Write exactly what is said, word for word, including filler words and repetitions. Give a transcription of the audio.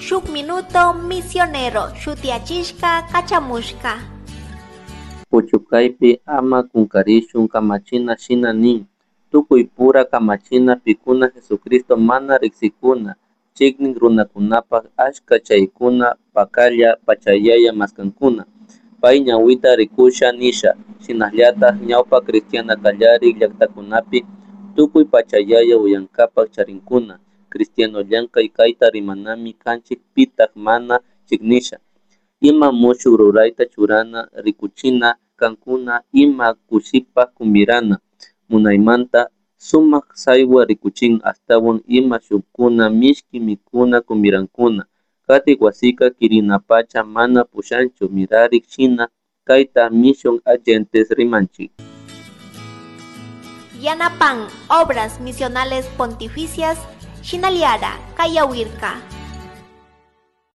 Shuk minuto misionero shutiachishka kachamushka. Puchukaypi ama kunkarishun kamachina shina nin. Tukuy pura kamachina pikuna Jesucristo mana riksikuna. Chiknin runakunapak ashka chaykuna pakalla pachayaya maskankuna. Pay ñawita rikusha nisha. Shinallatak ñawpa cristiana kallari llaktakunapi tukuy pachayaya uyankapak charinkuna. Cristiano llankay kayta rimanami kanchik pitak mana chiknisha. Ima mushuk rurayta churana rikuchina kankuna ima kushipak kumbirana. Munaymanta sumak saywa rikuchin astawan ima shukkuna mishki mikuna kumbirankuna. Katik wasika kirinapacha mana pushanchu mirarik shina kayta misión agentes rimanchik. Yanapan Obras Misionales Pontificias Shinaliara Kayawirka.